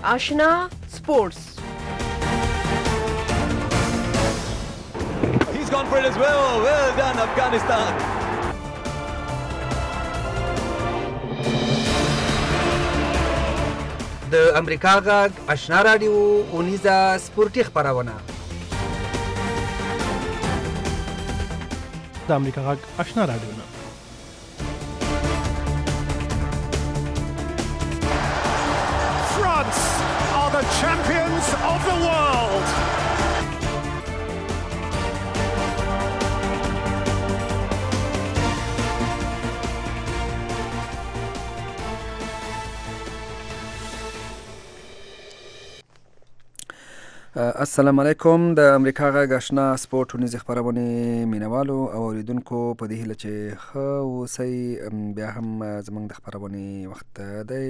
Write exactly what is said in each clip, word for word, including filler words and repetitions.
آشنا سپورتس. He's gone for it as well. Well done, Afghanistan. د امریکا غږ آشنا رادیو اونیزه سپورتي خپرونه. د امریکا غږ آشنا رادیو نه France are the champions of the world. السلام علیکم. د امریکا غږ آشنا سپورت ونیزه خپرونه مینوالو او اوریدونکو په دې هیله چې ښه اوسئ. بیا هم زموږ د خپرونې وخت دی.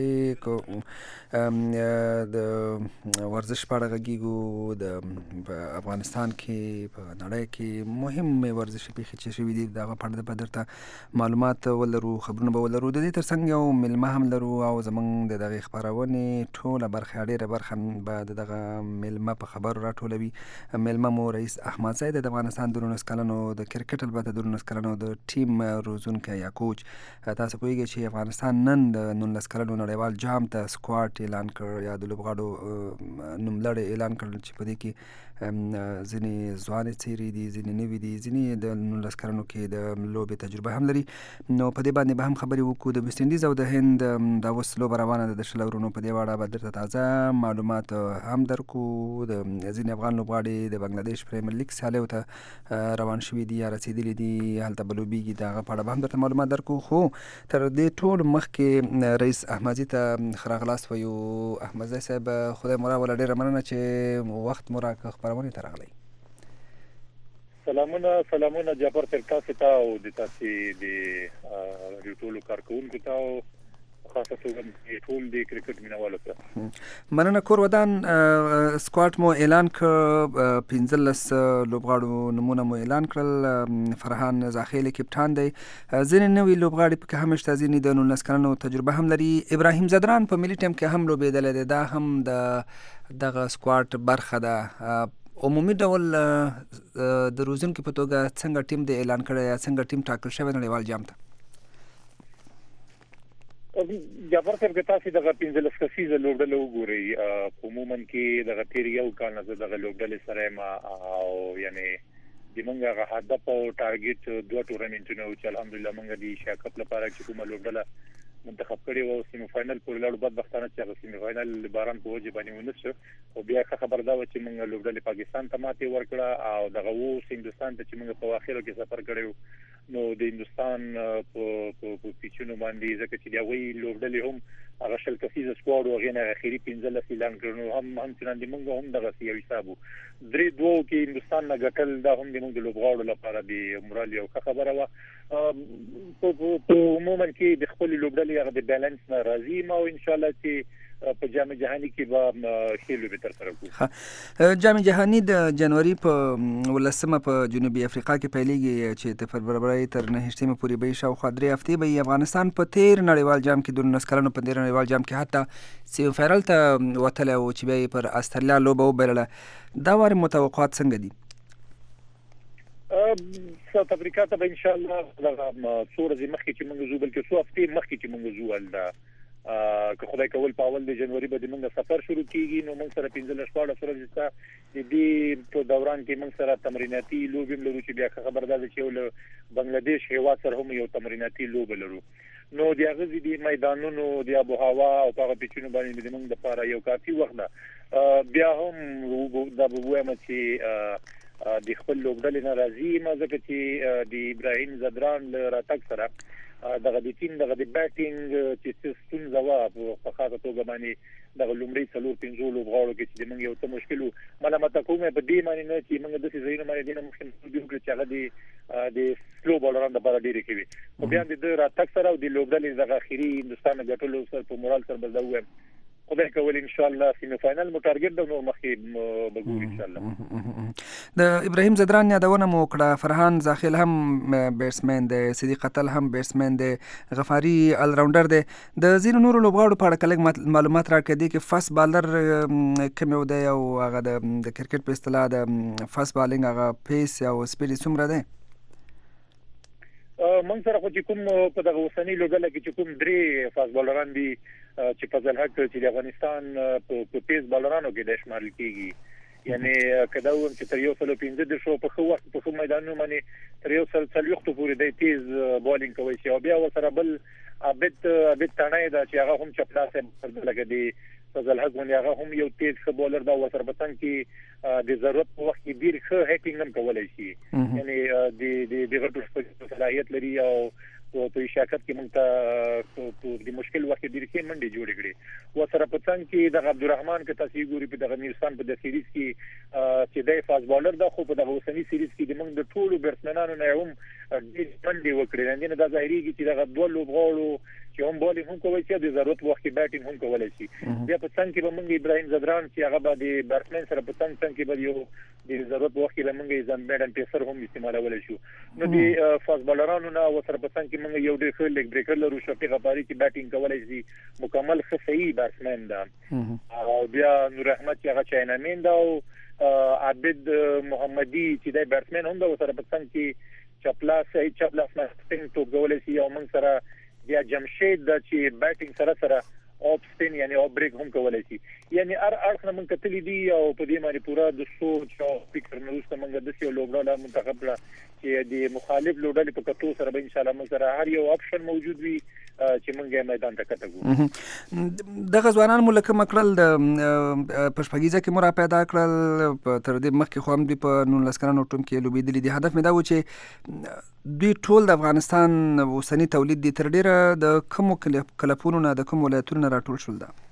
د ورزش په اړه غږیږو. د افغانستان کې په نړۍ کې مهمې ورزشي پیښې چې شوي دي د هغه په اړه به درته معلومات ولرو، خبرونه به ولرو. د دې تر څنګ یو میلمه هم لرو او زموږ د دغې خپرونې ټوله برخه ډېره برخه به د دغه میلمه په خبرو راټولوي. میلمه مو رئیس احمد زی د افغانستان د نولس کلنو د کرکټ البته د نولس کلنو د ټیم روزونکی یا کوچ. تاسو پوهیږئ چې افغانستان نن د نولس کلنو نړیوال جام ته سکواډ اعلان کړ یا د لوبغاړو نوملړی اعلان کړ چې په دې کې ځینې ځوانې څیرې دي، ځینې نوي دي، ځینې د نولس کلنو کې د لوبې تجربه هم لري. نو په دې باندې به هم خبرې وکړو. د ویسټ انډیز او د هند دا اوس لوبه روانه ده د شل اورونو. په دې اړه به درته تازه معلومات هم درکو. د ځینې افغان لوبغاړي د بنګلادیش پریمیر لیګ سیالیو ته روان شوي دي یا رسېدلي دي، هلته به لوبېږي. د هغه په اړه به هم درته معلومات درکو. خو تر دې ټول مخکې رئیس احمدزي ته ښه راغلاست وایو. احمدزي صاحب خدای مو راوله، ډېره مننه چې وخت مو راکړ خپرونې ته راغلی. سلامونه سلامونه جعفر صاحب تاسو ته او د تاسو د راډیو ټولو کارکونکو ته او خاصه توګه ټول د کرکټ مینوالو ته مننه. کور ودان سکواډ مو اعلان کړ، پنځلس لوبغاړو نومونه مو اعلان کړل. فرحان زاخیلي کپټان دی. ځینې نوي لوبغاړي پکې هم شته، ځینې د نولس کلنو تجربه هم لري. ابراهیم زدران په ملي ټیم کې هم لوبېدلی دی، دا هم د دغه سکواډ برخه ده. عمومي ډول د روزونکي په توګه څنګه ټیم دی اعلان کړی یا څنګه ټیم ټاکل شوی نړیوال جام ته؟ جعفر صاحب که تاسو دغه پنځلس کسیزه لوبډله وګورئ، عموما کې دغه تیر یو کال نه دغه لوبډلې سره ما او یعنی د موږ هغه هدف او ټارګټ دوه ټورنمنټونه چې الحمدلله موږ د ایشیا کپ لپاره چې کومه لوبډله منتخب کړی و سیمه فائنل پورې لاړو. بدبختانه چې هغه سیمه فائنل باران په وجه باندې ونه شو او بیا ښه خبر دا و چې موږ لوبډلې پاکستان ته ماتې ورکړه او دغه وو هندستان ته چې موږ په اخرو کې سفر کړو. نو د هندستان په په پیچونو باندې ځکه چې دا وی لوبډلې هم هغه شل کسیزه سکواډ او غینه اخیری پنځلس اعلان کړو هم هم چې نن موږ هم دغه یو حسابو درې دوه کې هندستان نه ګټل. دا هم د موږ د لوبغاړو لپاره د مورال یو ښه خبره و. په عموما کې د خپل لوبډلې هغه د بیلانس نه راځي ما او ان شاء الله چې په جام جهانی کې به ښه لوبې تر سره کوو. جام جهانی د جنوري په ولسمه په جنوبي افریقا کې پیلېږي چې د فبرورۍ تر نهشتمې پورې به شاوخوا درې هفتې به افغانستان په تیر نړیوال جام کې د نولس کلنو په تیر نړیوال جام کې حتی سیمي فاینل ته وتلی و چې بیا یې پر استرالیا لوبه وبایلله. دا وارې متوقعات څنګه دي؟ ساوث افریقا ته به ان شاء الله دغه څو ورځې مخکې چې موږ ځو، بلکې څو هفتې مخکې چې موږ ځو هلته که خدای کول په اول د جنوري به موږ سفر شروع کیږي. نو موږ سره پنځلس شپاړس ورځې شته. د دې په دوران کې موږ سره تمریناتي لوبې هم لرو چې بیا خبر ده چې یو بنگلادیش هیواد سره هم یو تمریناتي لوبه لرو. نو د هغه د میدانونو د آب و هوا او هغه پیچونو باندې موږ د لپاره یو کافي وخت ده. بیا هم دا به وایم چې د خپل لوبډلې نه راځي ما ځکه چې د ابراهیم زدران له راتګ سره دغه د ټیم دغه د بیټینګ چې ستونزه وه په خاصه توګه باندې دغه لومړی څلور پنځو لوبغاړو کې چې موږ یو څه مشکل و. ملامته کوم په دې معنی نه چې موږ داسې ځایونه باندې دینه مخکې وکړو چې هغه د سلو بالرانو لپاره ډېرې کوي. خو بیا د راتګ سره او د لوبډلې دغه اخري هندوستان ګټلو سره په مورال سره به زه ووایم خدای کول ان شاء الله سیمی فائنل مو ټارګټ د نو مخکې بګو ان شاء الله. د ابراهیم زدران یادونه مو کړه، فرحان زاخیل هم بیټسمن دی، صدیق قتل هم بیټسمن دی، غفاری ال راونډر دی. د ځینو نورو لوبغاړو په اړه کلک معلومات راکړئ دي کې فاست بالر کوم یو دی او هغه د کرکټ په اصطلاح د فاست بالینګ هغه پیس او سپیډ څومره دی؟ من سره خو چې کوم په دغه اوسنۍ لوبډله کې چې کوم درې فاست بالران دي چې فضل حق چې د افغانستان په پیس بالرانو کې د شمارل کیږي، یعنی کدا و چې تر یو سل پنځه د شو په خو وخت په خو میدانونو باندې تر یو سل څلوېښت پورې د تیز بالینګ کوي چې او بیا ورسره بل ابد ابد تنه دا چې هغه هم چپلاسه لګي دی فضل حق ونی هغه هم یو تیز ښه بولر دا ورسره بتن کې د ضرورت په وخت کې ډیر ښه هیټینګ هم کولای شي، یعنی د د د غټو صلاحیت لري او په شاکت کې مونږ ته د مشکل وخت ډیر کې منډي جوړ کړي. ورسره بتن کې د عبدالرحمن کې تاسو ګوري په دغه نیوزستان په د سیریز کې چې د فاست بالر دا خو په دغه اوسنی سیریز کې د موږ د ټولو بیټسمنانو نه هم ډیر منډي وکړي، نه دا ظاهري چې دغه دوه لوبغاړو چې هم بالینګ هم کوي چې د ضرورت وخت کې بیټینګ هم کولای شي. بیا په څنګه کې به موږ ابراهیم زدران چې هغه به د بیټسمن سره په څنګه څنګه کې به یو د ضرورت وخت کې به موږ ځان بیډن پیسر هم استعمالولای شو. نو د فاست بالرانو نه وسره په څنګه کې موږ یو ډېر ښه لیګ بریکر لرو، شفیق غفاری چې بیټینګ کولای شي، مکمل ښه صحیح بیټسمن ده، او بیا نور احمد چې هغه چاینامین ده، او عابد محمدي چې د بیټسمن هم ده، وسره په څنګه کې چپلاس صحیح چپلاس مستنګ تو کولای شي، او موږ سره بیا جمشید د چې بیټینګ سره سره اپ سپین یعنی اپ بریک هم کولای شي، یعنی ار اړخ نه مونږ کتلی دي او په دې باندې پورا د سوچ او فکر نه وروسته مونږ د سیو لوبډاله منتخب کړه چې د مخالف لوبډالې په کتو سره به ان شاء الله مونږ سره هر یو اپشن موجود وي چې مونږ میدان ته کټګو. دغه ځوانان مو لکه مکړل د پښپګیزه کې مو را پیدا کړل، تر دې مخکې خو هم دوی په نولس کلنو ټیم کې لوبېدلي دي. هدف مې دا و چې دوی ټول د افغانستان اوسني تولید دي، تر ډیره د کومو کلپونو نه د کوم ولایتونو نه راټول شول. ده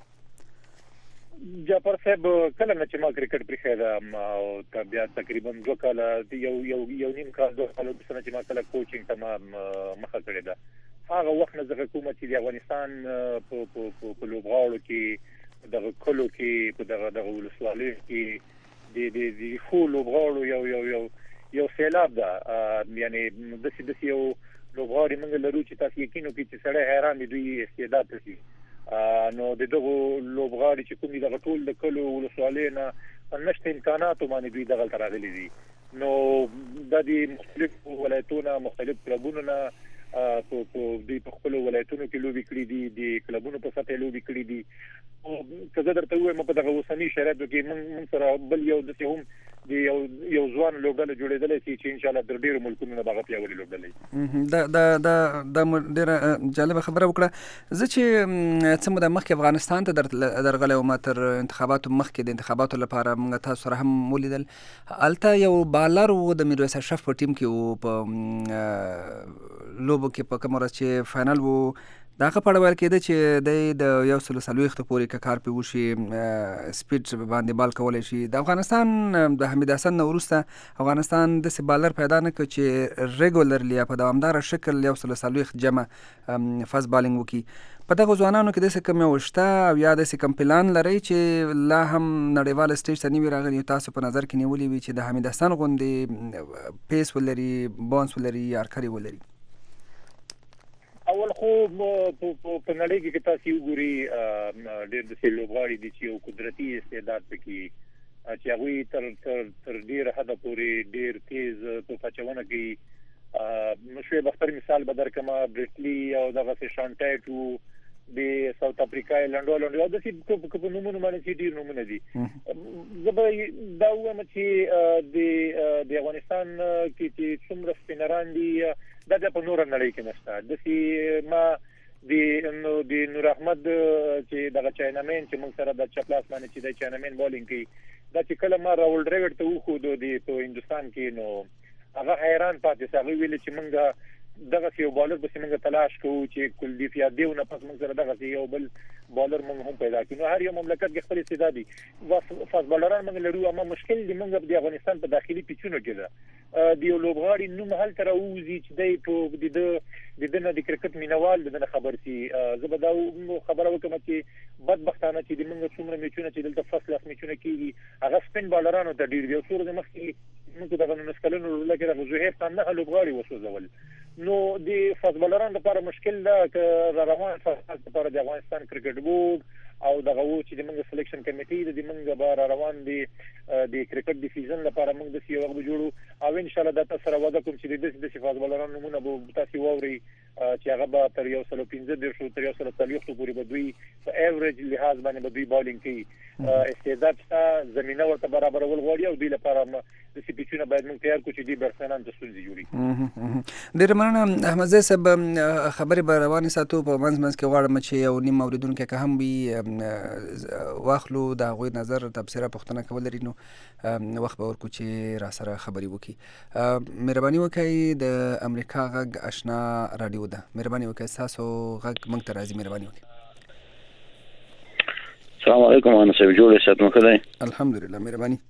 جعفر صاحب کله نه چې ما کرکټ پرېښی ده او بیا تقریبا دوه کاله یو یو یو نیم کال دوه کاله وروسته چې ما کله کوچینګ ته ما مخه کړې ده، هغه وخت نه زه کوم چې د افغانستان په لوبغاړو کې دغه کلو کې په دغه دغه ولسوالیو کې د د د ښو لوبغاړو یو یو یو یو سیلاب ده، یعنی داسې داسې یو لوبغاړي موږ لرو چې تاسو یقین وکړئ چې سړی حیران دی دوی استعداد لري. نو د دغه لوبغاړي چې کوم دغه ټول د کلو ولسوالیو نه نشته امکاناتو باندې دوی دغه تر راغلي دي، نو د دې مختلفو ولایتونو مختلف کلبونو نه په دوی په خپل ولایتونو کې لوبي کړې دي، د کلبونو په سطح لوبي کړې دي. که زه درته ووایم په دغه اوسني شرایطو کې موږ سره بل یو داسې هم د یو یو ځوان لوبډله جوړېدلی شي چې انشاءالله تر ډېرو ملکونو نه به هغه پیاوړې لوبډله وي. دا دا دا دا ډېره جالبه خبره وکړه. زه چې څه موده مخکې افغانستان ته درغلی وم تر انتخاباتو مخکې د انتخاباتو لپاره موږ تاسو سره هم ولیدل، هلته یو بالر و د میرویس اشرف په ټیم کې و، په لوبو کې په کومه ورځ چې فاینل و د هغه په اړه ویل کېده چې دی د یو سلو څلوېښتو پورې که کار پرې وشي سپیډ باندې بال کولی شي. د افغانستان د حمید حسن نه وروسته افغانستان داسې بالر پیدا نه کړ چې ریګولرلی یا په دوامداره شکل یو سلو څلوېښت جمع فاست بالینګ وکړي. په دغه ځوانانو کې داسې کوم یو شته او یا داسې کوم پلان لرئ چې لا هم نړیوال سټیج ته نه وي راغلي، تاسو په نظر کې نیولي وي چې د حمید حسن غوندې پیس ولري، بانس ولري، یارکري ولري؟ اول خو په نړۍ کې تاسو وګورئ ډېر داسې لوبغاړي دي چې یو قدرتي استعداد پکې چې هغوی تر تر تر ډېره حده پورې ډېر تیز توپ اچونه کوي. شعیب اختر مثال به درکړمه، برټلي او دغسې شانټایټ و، د ساوت افریقا لنډو لنډو او داسې په نومونو باندې چې ډېر نومونه دي. زه به دا ووایم چې د افغانستان کې چې څومره سپینران دي دا د په نور نړۍ کې نشته. داسې ما د د نور احمد چې دغه چاینامین چې موږ سره د چپلاس باندې چې د چاینامین بالینګ کوي، دا چې کله ما راول ډریور ته وښودو د په هندوستان کې، نو هغه حیران پاتې سو. هغوی ویل چې موږ دغسې یو بالر پسې موږ تلاش کوو چې کلدیف یادیو نه پس موږ سره دغسې یو بل بالر موږ هم پیدا کړو. نو هر یو مملکت کې خپل استعداد دي، فاست بالران موږ لرو، اما مشکل دی موږ د افغانستان په داخلي پیچونو کې ده. د یو لوبغاړي نوم هلته راوځي چې دی په د دنه د کرکټ مینوال دنه خبر سي زه به دا خبره وکم چې بدبختانه چې د موږ څومره میچونه چې دلته فصل لاس میچونه کیږي هغه سپین بالرانو ته ډیر دی څوره د مخکې موږ دغه نسکلونو لکه د زهیر خان نه لوبغاړي وسوځول نو د فوتبالرانو لپاره مشکل ده ک روان فصل لپاره د افغانستان کرکټ بورډ او دغه و چې د موږ سلیکشن کمیټي د موږ بار روان دي د کرکټ د سیزن لپاره موږ د سیو وخت جوړو او ان شاء الله د تاسو وعده کوم چې د دې فوتبالرانو نمونه به تاسو ووري چې هغه به تر یو سل پنځه د شو تر یو سل څلوېښت پورې به دوی په ایوریج لحاظ باندې به دوی بالینګ کوي استعداد شته زمينه ورته برابرول غواړي او دوی لپاره د سپیچونه باید موږ تیار کړو چې دوی برسنان د ستونزې جوړي ډېر مننه احمد زی صاحب خبرې به روانې ساتو په منځ منځ کې غواړم چې یو نیم اوریدونکی که هم وي واخلو د هغوی نظر تبصره پوښتنه کول لري نو وخت به ورکړو چې را سره خبرې وکړي مهرباني وکړئ د امریکا غږ اشنا راډیو ده مهرباني وکړئ ستاسو غږ موږ ته راځي مهرباني وکړئ السلام علیکم انا صاحب جوړ سات مو کړی الحمدلله مهرباني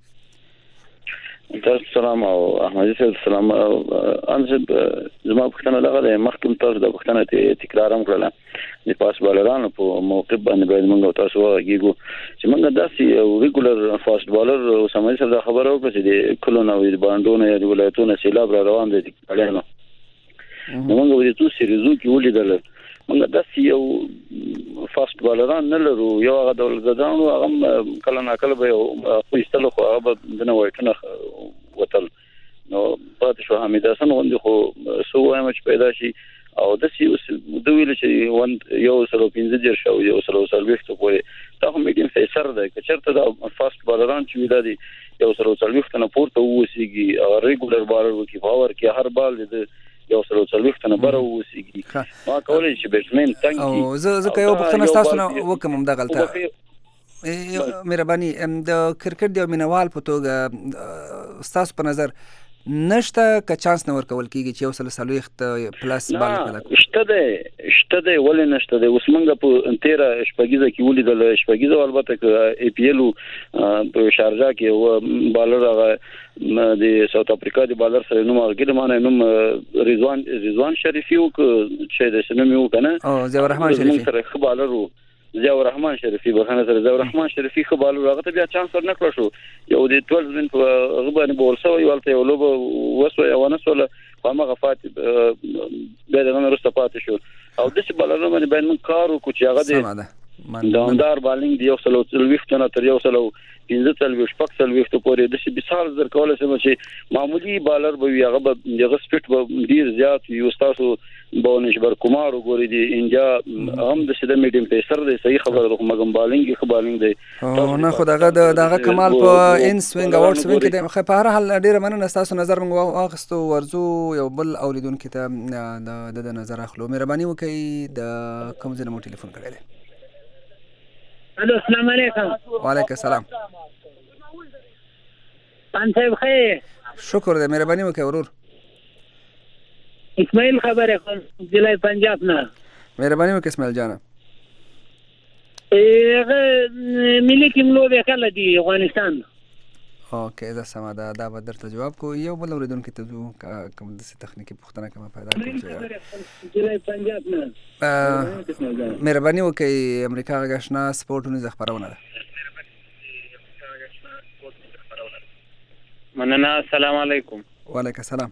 تاسو سلام او احمد صاحب سلام ان زما پښتنه لغه مخکم تاسو د پښتنه تکرار هم کړل د پاس بالرانو په موقف باندې باید موږ تاسو وګورو چې موږ داسې یو ریګولر فاست بالر او سمای سره خبرو وکړو چې د کلونو او د باندونو د ولایتونو سیلاب را روان دي اړینو نو موږ د تو سریزو کې ولیدل موږ داسې یو فاست بالران نه لرو یو هغه دولتګانو هغه کله ناکله به خو استلو خو هغه د نوایټونه وتل نو پاتې شو حمید حسن غوندي خو سو وایم چې پیدا شي او د سی د ویل چې وان یو سلو پنځه ډیر شو یو سلو سلويخت پورې دا هم میډیم فیسر ده که چېرته دا فاست بالران چې ویل دي یو سلو سلويخت نه پورته ووسیږي او ریګولر بالر وکي باور کې هر بال د یو سلو سلويخت نه بره ووسیږي ما کولای شي بیټسمن تنګ او زه زه یو پښتنه تاسو نه وکم هم دا غلطه مهرباني د کرکټ دی مینوال په توګه تاسو په نظر نشته که چانس نه ورکول کیږي چې یو سل سلويخت پلس بال کړه شته ده شته ده ولې نشته ده اوس موږ په تیرا شپږیزه کې ولیدل شپږیزه البته ک ای پی ایل په شارجه کې و بالر هغه د ساوث افریقا د بالر سره نوم ورګل مانه نوم رضوان رضوان شریفي او چې د سنم یو کنه او ضیاء الرحمن شریفي سره خبالر ضیاء الرحمن شریفي بخنه سره ضیاء الرحمن شریفي خبالو هغه ته بیا چانس ورنکړ شو یو د ټول من په غبن بولسو یو ولته یو لوب وسو یو ونسول قامه غفات به دغه رسته پاتې شو او د څه بالر باندې باید من کار وکړو چې هغه د دوامدار بالینګ دی یو سلو سلويخت نه تر یو سلو پنځه سلويخت شپږ سلويخت پورې د څه مثال زر کول سم چې معمولی بالر به هغه به دغه سپیډ به ډیر زیات یو تاسو بونشبر کومار وګوري دی انډیا هم د سده میډیم پیسر دی صحیح خبره ده مګم بالینګ خو بالینګ دی او نه خو دغه دغه کمال په ان سوینګ اوټ سوینګ کې د خو په هر حال ډیر مننه تاسو نظر موږ واخستو ورزو یو بل اوریدونکو ته د نظر اخلو مهرباني وکړئ د کوم ځای مو ټلیفون کړی دی الو السلام علیکم وعلیکم السلام پان صاحب خیر شکر دې مهرباني وکړئ ورور اسماعیل خبره کوم ضلع پنجاب نه مهرباني وکړئ اسماعیل جان هغه ملي ټیم لوبه کله دی افغانستان اوکې دا سم ده دا به درته جواب کو یو بل اوریدونکو ته زو کوم د تخنیکی پوښتنه کوم پیدا کړم ضلع پنجاب نه مهرباني وکړئ امریکا غږ سپورټونو ز خبرونه ده مننه السلام علیکم وعلیکم السلام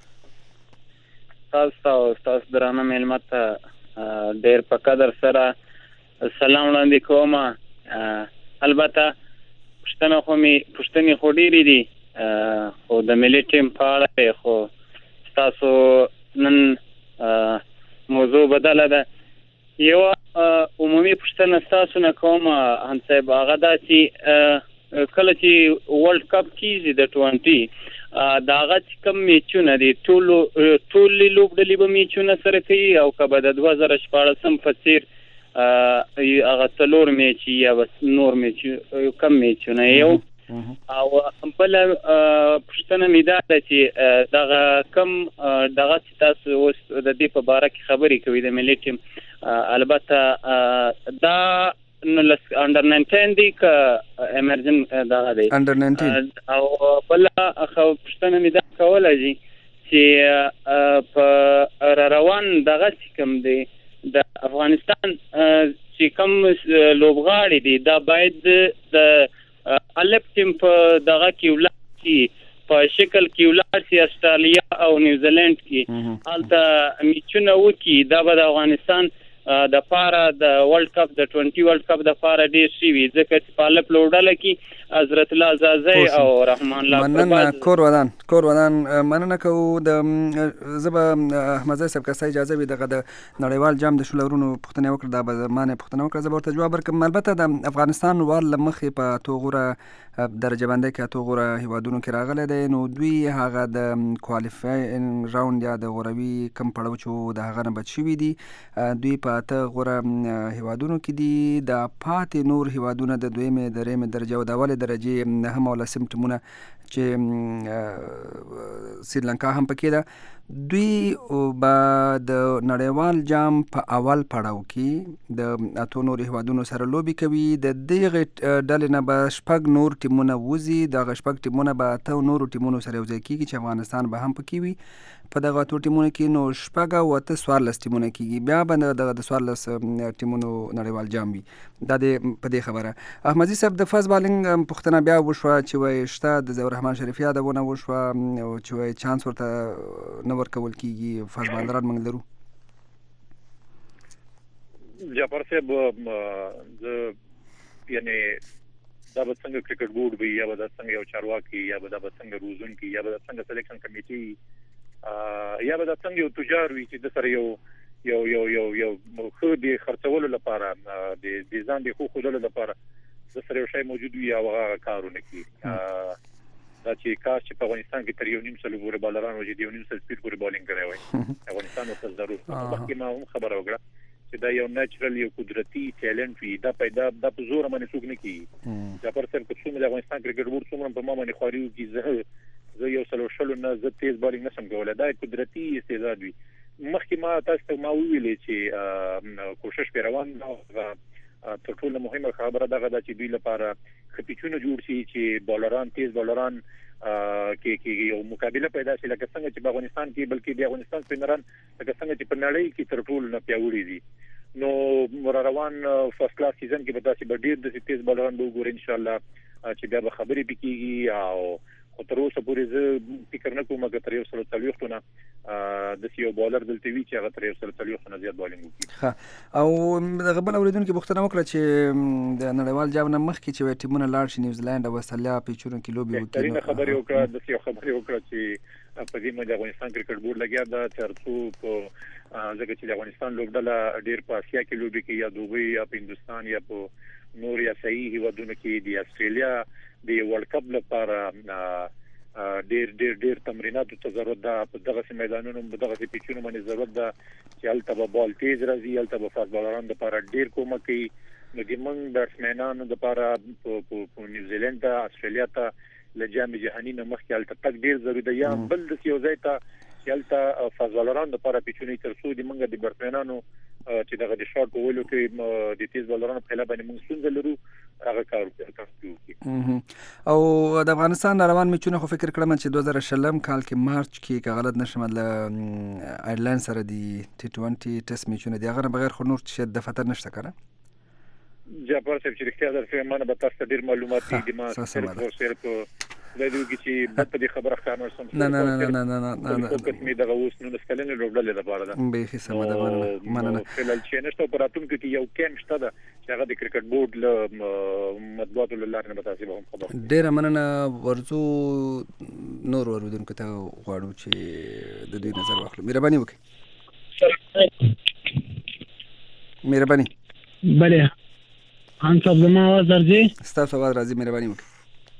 تاسو تاسو درانه ملمت ډېر په قدر سره سلام وړاندې کوم البته پښتنه خو می پښتني خو ډېری دي خو د ملي ټیم په اړه خو تاسو نن موضوع بدله ده یو عمومي پښتنه تاسو نه کوم هم صاحب هغه داسي کله چې ورلد کپ کیږي د عشرين دا هغه کوم میچونه دي ټول ټول لوبډلې به میچونه سره کوي او کبه د دوه زره شپاړسم فصیر هغه څلور میچ یا نور میچ کم میچونه یو او بل پښتنه مې دا چې دغه کم دغه تاسو اوس د دې په اړه خبرې کوي د ملي ټیم البته دا نو لس انډر ناینټین دی ک امرجن دا دی انډر ناینټین او بل خو پښتنه مې دا کوله جی چې په روان دغه کوم دی د افغانستان چې کوم لوبغاړي دي دا باید د الپ ټیم په دغه کې ولاسي په شکل کې ولاسي استرالیا او نیوزیلند کې البته میچونه وکي دا به د افغانستان د پاره د ورلد کپ د عشرين ورلد کپ د پاره ډیر شي وي ځکه چې په الپ لوډل کې حضرت الله زازي او رحمان الله مننه کور ودان کور ودان مننه کو د زبا احمد صاحب کا اجازه وي دغه د نړیوال جام د شولورونو پښتنه وکړه د بزمانه پښتنه وکړه زبر ته جواب ورکړم. البته د افغانستان وال لمخې په توغوره درجه بندۍ کې توغوره هیوادونو کې راغله دي نو دوی هغه د کوالیفاینګ راوند یا د غوروي کم پړاو چې د هغه نه بچ شوي دي دوی په ته غوره هیوادونو کې دي د پاتې نور هیوادونه د دویمه درېمه درجه او د اولې درجه هم ول سیمټمونه چې سریلانکا هم پکې ده دوی به د نړیوال جام په اول پړاو کې د اتو نور هیوادونو سره لوبي کوي د دغه ډلې نه به شپږ نور ټیمونه وزي د شپږ ټیمونه به اتو نور ټیمونو سره یوځای کیږي چې افغانستان به هم پکې وي په دغه اتو ټیمونو کې نو شپږ او اته څوارلس ټیمونه کیږي بیا به دغه د څوارلس ټیمونو نړیوال جام وي دا د په دې خبره احمدي صاحب د فاز بالینګ پښتنه بیا وشوه چې وای شته د زور رحمان شریف یادونه وشوه او چې وای چانس ورته نو ورکول کیږي فاز بالران موږ لرو. جعفر صاحب د یعنی دا به څنګه کرکټ بورډ وي یا به دا څنګه یو چارواکي یا به دا څنګه روزون کی یا به دا څنګه سلیکشن کمیټي یا به دا څنګه یو تجار وي چې د سره یو یو یو یو یو خو دې خرڅولو لپاره د د ځان د خو خودلو لپاره د سره یو شی موجود وي او هغه کارونه کوي دا چې کاش چې په افغانستان کې تر یو نیم سل پورې بالران وځي یو نیم سل سپیډ پورې بالینګ کوي وای افغانستان ته ضرورت مخکې ما هم خبره وکړه چې دا یو نېچرل یو قدرتي ټیلنټ وي دا پیدا د په زور باندې څوک نه کوي دا پر څه چې څومره د افغانستان کرکټ بورډ څومره په ما باندې خوري کی زه زه یو سلو شلو نه زه تیز بالینګ نشم کولای دا قدرتي استعداد وي مخکې ما تاسو ته ما ویلې چې کوشش په روان ده تر ټولو مهمه خبره دا ده چې دوی لپاره خپيچونه جوړ شي چې بالران تیز بالران کې کې یو مقابله پیدا شي لکه څنګه چې په افغانستان کې بلکې د افغانستان سپینران لکه څنګه چې په نړۍ کې تر ټولو نه پیاوړي دي نو مر روان فرست کلاس سیزن کې به تاسو به ډیر د تیز بالران وګورئ ان شاء الله چې بیا به خبرې وکړي او خو تر اوسه پورې زه فکر نه کوم چې تر یو سل څلوېښتونه د سیو بالر دلته وی چې هغه تر یو سل څلوېښتونه زیات بالینګ وکړي او دغه بل اوریدونکو پوښتنه وکړه چې د نړیوال جام نه مخکې چې ټیمونه لاړ شي نیوزیلند او استرالیا په چورن کې لوبي وکړي نو خبرې وکړه د سیو خبرې وکړه چې په دې باندې افغانستان کرکټ بورډ لګیا دا ترڅو په ځکه چې د افغانستان لوبډله ډیر په اسیا کې لوبي کوي یا دوبۍ یا په هندستان یا په نور یا صحیح هیوادونو کې د استرالیا د ورلد کپ لپاره ډیر ډیر ډیر تمرینات ته ضرورت ده په دغه میدانونو په دغه پیچونو باندې ضرورت ده چې البته بال تیز راځي البته په فاست بالران لپاره ډیر کومک کوي نو د موږ بیټسمنانو لپاره په نیوزیلند ته استرالیا ته لجام جهانی نه مخکې البته تک ډیر ضروري ده یا بل د یو ځای ته چې البته فاست بالران لپاره پیچونی ترڅو د موږ د بیټسمنانو چې دغه د شاټ په ویلو کې د تیز بالرانو په لابه موږ څنګه لرو هغه کار کوي او د افغانستان روان میچونه خو فکر کړم چې دوه زره شلم کال کې مارچ کې که غلط نشم د آیرلند سره د ټي ټوئنټي ټیسټ میچونه دی هغه بغیر خو نور څه د فتر نشته کړه جعفر صاحب چې رښتیا درته مانه به تاسو ډیر معلومات دي ما سره سره دا دی چې په دې خبره خانه سم نه نه نه نه نه نه نه وخت می دغه اوس نو سکلنه لوبډل لپاره ده به هیڅ سم ده مننه خلل چې نشته اپراتون کې یو کیم شته ده چې هغه د کرکټ بورډ له مطبوعات لاره نه متاسب هم خبر ډیر مننه ورزو نور ورودونکو ته غواړو چې د دې نظر واخلو مهرباني وکړئ مهرباني بله ان صاحب زما आवाज درځي ستاسو आवाज راځي مهرباني وکړئ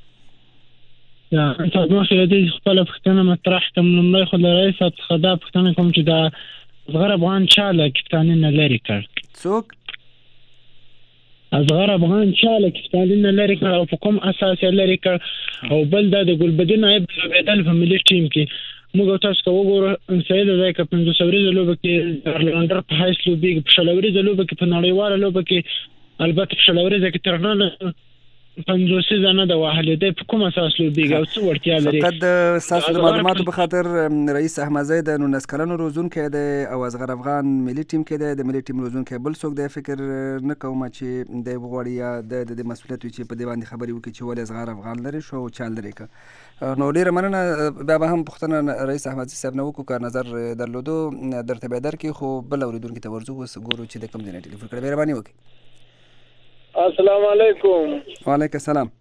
یا تاسو نو شئ د خپل پښتنه مطرح کوم لمړی خو د رئیس خدا پښتنه کوم چې دا صغر افغان چاله کپتانی نه لري کړ څوک صغر افغان چاله کپتانی نه لري کړ او په کوم اساس لري کړ او بل دا د ګلبدین عیب بدل په ملي ټیم کې موږ تاسو کو وګورو سید زای کا پنځه سوري زلوب کې ارلندر په هایس لوبي په شلوري زلوب کې په نړیواله لوب کې البته شلوري کې ترنه پنځوسي زنه د واحلې د کوم اساس لوبیږي او څه ورتیا لري. فقط د ساسو د معلوماتو په خاطر رئیس احمد زید د نولس کلنو روزونکی دی او اصغر افغان ملي ټیم کې دی. د ملي ټیم روزونکی بل څوک دی فکر نه کوم چې د وغوړی یا د د مسؤلیت چې په دی باندې خبرې وکړي چې ولې اصغر افغان لري شو او چال لري که نو ډیره مننه. بیا به هم پوښتنه رئیس احمد زید صاحب نه وکړو که نظر درلودو درته به درکړي خو بل اوریدونکي ته ورځو اوس ګورو چې د کوم ځای نه ټلیفون کړی. مهرباني وکړئ. السلام علیکم. وعلیکم السلام.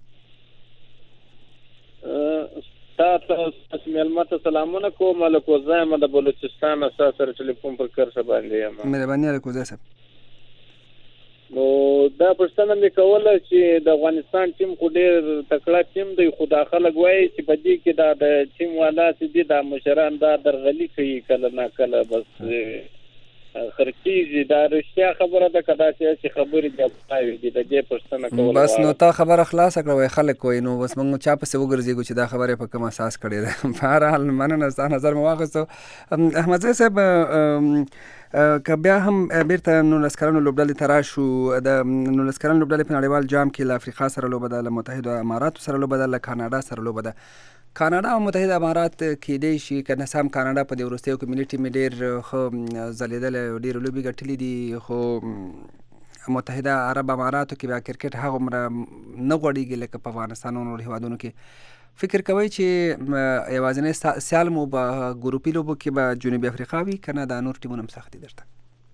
تاسو ملمت سلامونه کوم. الکو زایم د بلوچستان اساس سره ټلیفون پر کار باندې یم. مهرباني الکو صاحب. نو دا پښتنه مې کوله چې د افغانستان ټیم خو ډېر تکړه ټیم دی خو دا خلک وایي چې په دې کې دا د ټیم والا چې دي دا مشران دا درغلي کوي کله نه کله بس خرڅیږي. دا رښتیا خبره ده که دا چې خبرې دي افغانوي دي د دې پښتنه کوله. بس نو تا خبره خلاصه کړه وایي خلک کوي نو بس موږ چا پسې وګرځېږو چې دا خبرې په کوم اساس کړې ده. په هر حال مننه ستا نظر مې واخیستو. احمد زی صاحب که بیا هم بیرته نولس کلنو لوبډلې ته راشو د نولس کلن لوبډلې په نړیوال جام کې له افریقا سره لوبه ده، له متحده اماراتو سره لوبه ده، له کاناډا سره لوبه ده. کاناډا او متحده امارات کېدای شي که نه سم کاناډا په دې وروستیو کې ملي ټیم یې ډېر ښه ځلېدلی او ډېرې لوبې ګټلې دي خو متحده عرب اماراتو کې بیا کرکټ هغومره نه غوړېږي لکه په افغانستان او نورو هېوادونو کې. فکر کوئ چې یوازینی سیال مو به ګروپي لوبو کې به جنوبي افریقا وي که نه دا نور ټیمونه هم سخت دي درته؟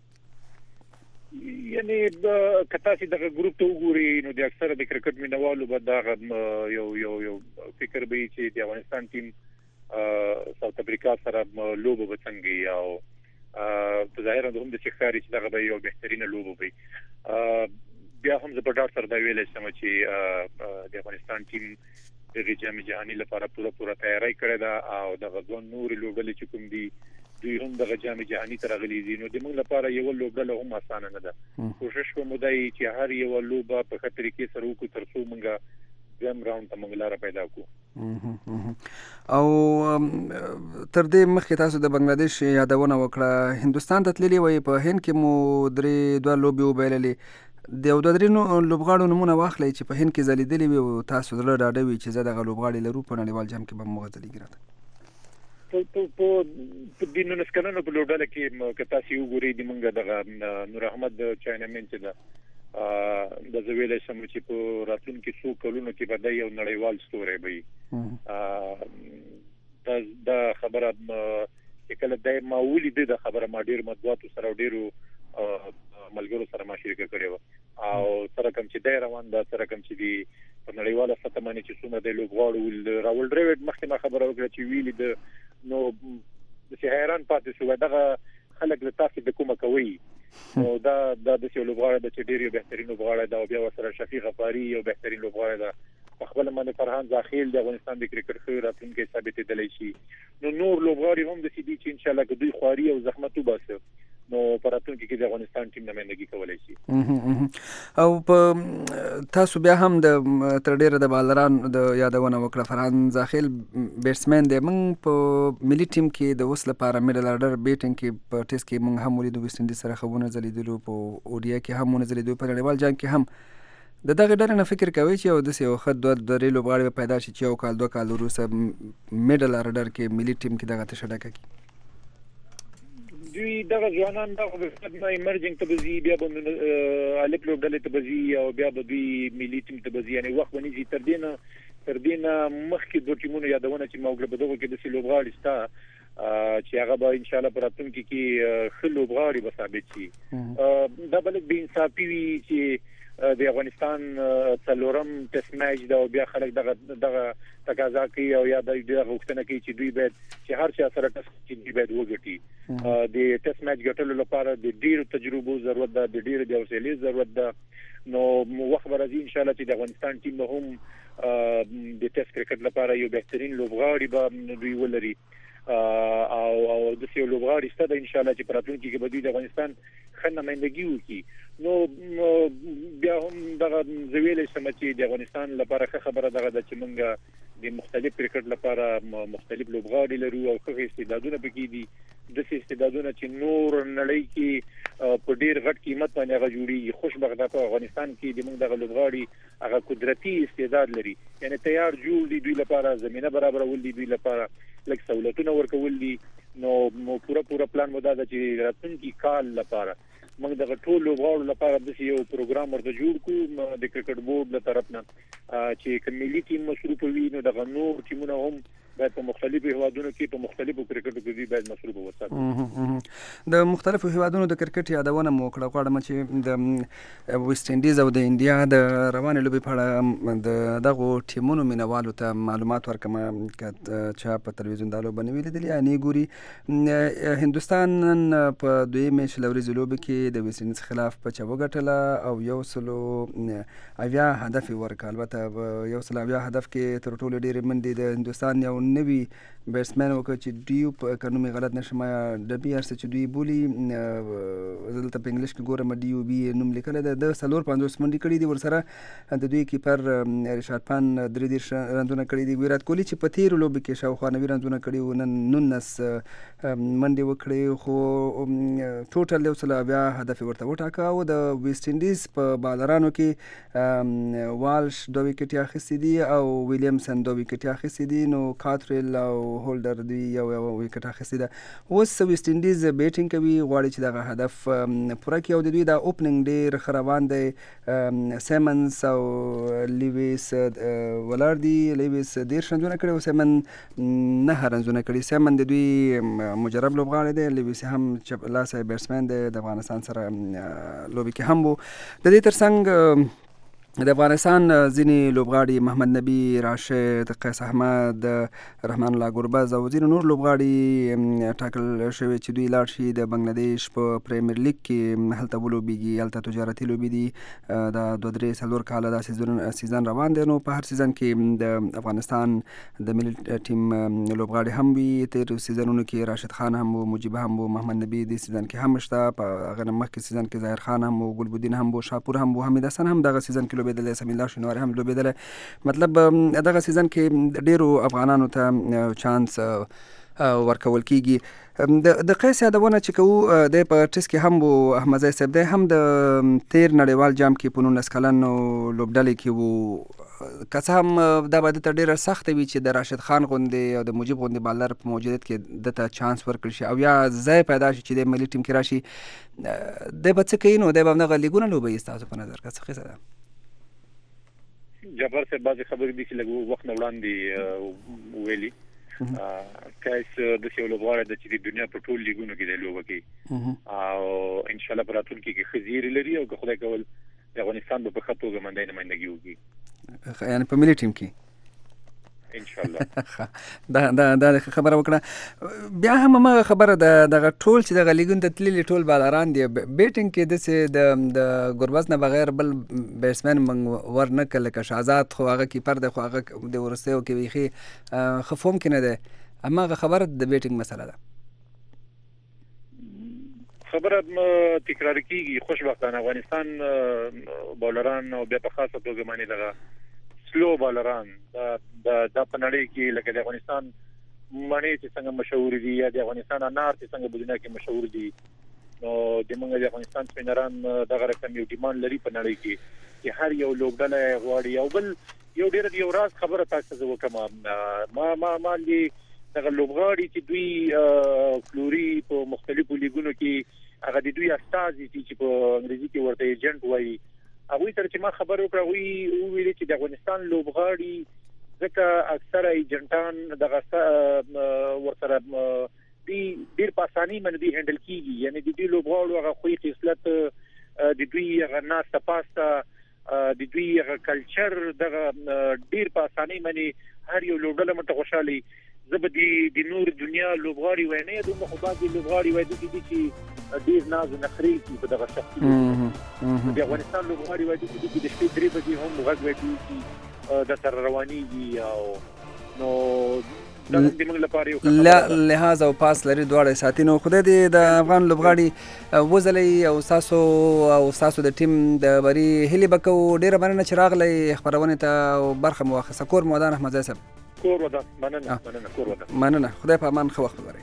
یعنی که تاسې دغه ګروپ ته وګورئ نو د اکثره د کرکټ مینوالو به دغه یو یو یو فکر به وي چې د افغانستان ټیم ساوت افریقا سره لوبه به څنګه وي او په ظاهره هم داسې ښکاري چې دغه به یو بهترینه لوبه وي. بیا هم زه په ډاډ سره دا ویلی شم چې د افغانستان ټیم دغې جام جهاني لپاره پوره پوره تیاری کړې ده او دغه دوه نورې لوبډلې چې کوم دي دوی هم دغه جام جهاني ته راغلي دي. نو د موږ لپاره یوه لوبډله هم اسانه نه ده. کوشش به مو دی چې هر یوه لوبه په ښه طریقې سره وکړو تر څو موږ دویم راونډ ته موږ لاره پیدا کړو. او تر دې مخکې تاسو د بنګلادیش یادونه وکړه. هندوستان ته تللي وایي په هند کې مو درې دوه لوبې وبایللې. د یو دوه درې لوبغاړو نومونه واخلئ چې په هند کې ځلېدلي وي او تاسو زړه ډاډه وي چې زه دغه لوبغاړي لرو په نړیوال جام کې به مو غځلېږي راته. په د نولس کلنو په لوبډله کې که تاسې وګورئ د موږ دغه نور احمد چاینامین چې ده د زه ویلی شم چې په راتلونکي څو کلونو کې به دی یو نړیوال ستوری به وي. دا خبره چې کله دی ما ولیده دا خبره ما ډېر مطبوعاتو سره او ډېرو ملګرو سره ما شریکه کړې وه او سره کوم چې دی روان ده سره کوم چې دی په نړیواله سطح باندې چې څومره دی لوبغاړو راول ډریوډ مخکې ما خبره وکړه چې ویلي ده نو داسې حیران پاتې شو دغه خلک له تاسې د کومه کوي نو دا دا داسې یو لوبغاړی ده چې ډېر یو بهترین لوبغاړی ده او بیا ورسره شفیق غفاري یو بهترین لوبغاړی ده. په خپله باندې فرهان زاخیل د افغانستان د کرکټ ښه راتلونکی ثابتېدلی شي. نو نور لوبغاړي هم داسې دي چې انشاءالله که دوی خواري او زحمت وباسه نو په راتلونکي کې د افغانستان ټیم نمایندګي کولی شي. او په تاسو بیا هم د تر ډېره د بالران د یادونه وکړه. فرهان زاخیل بیټسمین دی. موږ په ملي ټیم کې د اوس لپاره میډل آرډر بیټینګ کې په ټیسټ کې موږ هم ولیدو ویسټ انډیز سره ښه ونه ځلېدلو، په اوډیا کې هم ونه ځلېدو، په نړیوال جام کې هم. د دغې ډلې نه فکر کوئ چې یو داسې یو ښه دوه درې لوبغاړي به پیدا شي چې یو کال دوه کال وروسته میډل آرډر کې ملي ټیم کې دغه تشه ډکه کړي؟ دوی دغه ځوانان دغه نه ایمرجنګ ته به ځي، بیا به الف لوبډلې ته به ځي او بیا به دوی ملي ټیم ته به ځي. یعنې وخت به نه ځي. تر دې نه تر دې نه مخکې دوه ټیمونو یادونه چې ما وکړه په دغو کې داسې لوبغاړي شته چې هغه به انشاءالله په راتلونکي کې ښه لوبغاړي به ثابت شي. دا به لږ بې انصافي وي چې د افغانستان څلورم ټیسټ میچ ده او بیا خلک دغه دغه تقاضا کوي او یا دغه غوښتنه کوي چې دوی باید چې هر چا سره ټیسټ چې دوی باید وګټي. د ټیسټ میچ ګټلو لپاره د ډېرو تجربو ضرورت ده، د ډېرو د حوصلې ضرورت ده. نو وخت به راځي انشاءالله چې د افغانستان ټیم به هم د ټیسټ کرکټ لپاره یو بهترین لوبغاړي به دوی ولري او او داسې یو لوبغاړي شته ده انشاءالله چې په راتلونکي کې به دوی د افغانستان ښه نمائندګي وکړي نو بیا هم دغه زویلې سم چې د افغانستان لپاره ښه خبره دغه د چې موږ د مختلف کرکټ لپاره مختلف لوبغاړي لرو او ښه استعدادونه پکې دي د استعدادونه چې نور نړۍ کې په ډیر غټ قیمت باندې هغه جوړي خوشبخته په افغانستان کې د موږ دغه لوبغاړي هغه قدرتي استعداد لري یعنی تیار جوړ دي دوی لپاره زمينه برابرول دي دوی لپاره لکه سہولتونه ورکول دي نو پورا پورا پلان مو دا چې راتلونکي کال لپاره موږ د ټولو لوبغاړو لپاره د یو پروګرام ورته جوړ کوو د کرکټ بورډ له طرف نه چې کمیلي ټیم مصروف وي نو د نور ټیمونه هم باید په مختلفو هیوادونو کې په مختلفو کرکټ کې باید مصروف وساتي د مختلفو هیوادونو د کرکټ یادونه مو کړه غواړم چې د ویسټ انډیز او د انډیا د روانې لوبې په اړه د دغه ټیمونو مینوالو ته معلومات ورکم چې په تلویزیون د لوبې نیولې دي یعنی ګوري هندستان په دویمه شلوري لوبې کې د ویسټ انډیز خلاف په چا وګټله او یو سلو اویا هدف ورک البته یو سلو اویا هدف کې تر ټولو ډېر منډي د هندستان یو نوی بیټسمن وکړ چې ډیو په کنومي غلط نشم ډبي ارسه چې دوی بولی دلته په انګلیش کې ګورم ډیو بي نوم لیکل ده د سلور پنځوس منډي کړي دي ورسره د دوی کیپر رشاد خان درې دېرش رنونه کړي دي ویرات کوهلی چې په تیر لوبې کې شاوخوا نوي رنونه کړي و نن نونس منډي وکړي خو ټوټل یو سل بیا هدف ورته وټاکه او د ویسټ انډیز په بالرانو کې والش دوه وکټ اخیستي دي او ویلیامسن دوه وکټ اخیستي دي نو کاتریل او هولډر دی یو یو وکټ اخیستی ده اوس ویسټ انډیز بیټینګ کوي غواړي چې دغه هدف پوره کړي او د دوی د اوپننګ ډېر ښه روان دی سیمنز او لیویس ولاړ دي لیویس دېرش رنزونه کړي او سیمن نهه رنزونه کړي سیمن د دوی مجرب لوبغاړی دی لیویس هم چپ لاسه بیټسمن دی د افغانستان سره لوبې کې هم و د دې ترڅنګ د افغانستان ځینې لوبغاړي محمد نبی راشد قیس احمد رحمان الله ګربز او ځینې نور لوبغاړي ټاکل شوي چې دوی لاړ شي د بنگلاديش په پریمیر لیګ کې هلته ولوبېږي هلته تجارتي لوبې دي د دوه درې څلور کاله دا سیزن سیزن روان دی نو په هر سیزن کې د افغانستان د ملي ټیم لوبغاړي هم وي تیر سیزنونو کې راشد خان هم و مجیب هم و محمد نبی د سیزن کې هم شته په هغه مخکې سیزن کې ظاهر خان هم و ګلبدین هم و شاپور هم و حمید حسن هم دغه سیزن کې لوبېدلی سمیع الله شینواری هم لوبېدلی مطلب دغه سیزن کې ډېرو افغانانو ته چانس ورکول کېږي د قیس یادونه چې کوو دی په ټیسټ کې هم و احمدزی صاحب دی هم د تیر نړیوال جام کې په نولس کلنو لوبډلې کې و که څه هم دا به دته ډېره سخته وي چې د راشد خان غوندې او د مجیب غوندې بالر په موجودیت کې دته چانس ورکړل شي او یا ځای پیدا شي چې د ملي ټیم کې راشي دی به څه کوي نو دی به همدغه لیګونه لوبوي ستاسو په نظر که څه قیسه ده جعفر صاحب بعضې خبرې دي چې لږ وخت نه وړاندې ویلي کیس د یو لوبغاړی د چې د دنیا په ټول لیګونو کې دی لوبه کوي او انشاءالله په راتلونکي کې ښه زیری لري او که خدای کول د افغانستان به په ښه توګه منډی نمایندګي وکړي یعنې په ملي ټیم کې انشاءالله دا دا دا خبره وکړه بیا هم هغه خبره د دغه ټول چې دغه لیګون ته تللي ټول بالران دي بیټینګ کې داسې د د ګربز نه بغیر بل بیټسمن موږ ور نه کړل لکه شهزاد خو هغه کیپر دی خو هغه د وروستیو کې بیخي ښه فوم کې نه دی هماغه خبره د بیټینګ مسله ده خبره تکرار کیږي خوشبختانه افغانستان بولران او بیا په خاصه توګه باندې دغه سلو بالران د د په نړۍ کې لکه د افغانستان مڼې چې څنګه مشهور دي یا د افغانستان انار چې څنګه په دنیا کې مشهور دي نو د موږ د افغانستان سپینران دغه رقم یو ډیماند لري په نړۍ کې چې هر یو لوبډله غواړي او بل یو ډېر یو راز خبره تاسو ته وکم ما ما ما دې دغه لوبغاړي چې دوی فلوري په مختلفو لیګونو کې هغه د دوی استازي چې په انګریزي کې ورته ایجنټ وایي هغوی سره چې ما خبر وکړه هغوی وویلې چې د افغانستان لوبغاړي ځکه اکثره ایجنټان دغه ورسره دوی ډېر په اسانۍ باندې دوی هینډل کېږي یعنې د دوی لوبغاړو هغه خوی خصلت د دوی هغه ناسته پاسته د دوی هغه کلچر دغه ډېر په اسانۍ باندې هر یو لوبډله مته خوشحالي زه به د نور دنیا لوبغاړي وای نه دومره خو بعضې لوبغاړي وای دي چې ډېر ناز و نخرې کوي په دغه شخصي د افغانستان لوبغاړي وای دي چې د شپې درې بجې هم غږ وای دي چې د سره روانېږي او نو دا هم د موږ لپاره یو لا لحاظ او پاس لري دواړه ساتینو. خدای دې د افغان لوبغاړي وزلې او تاسو او تاسو د ټیم د بری هلي بکو ډیره مننه چې راغلی خبرونه ته برخه مو واخیسته. کور مودان احمد زای صاحب کور ودان مننه مننه کور ودان مننه. خدای په امان. خو وخت